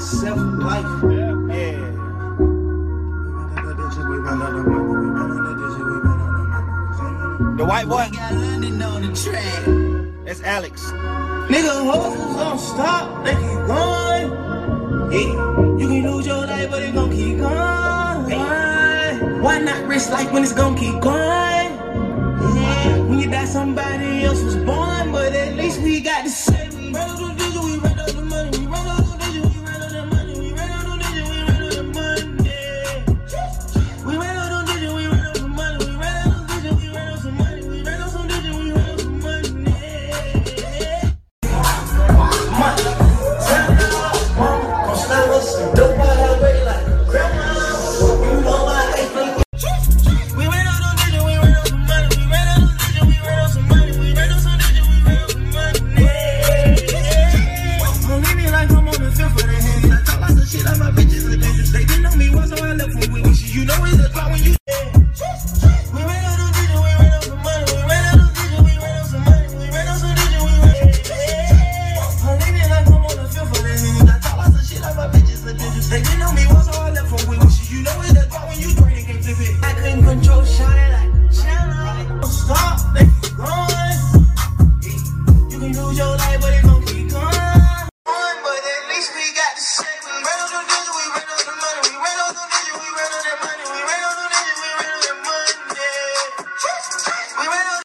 myself life. Yeah. The white boy? Got London on the track. That's Alex. Nigga, hustles don't stop, they keep going. Yeah, you can lose your life, but it gon' keep going. Why not risk life when it's gon' keep going? Yeah, when you die, somebody else was born, but at least we got to say we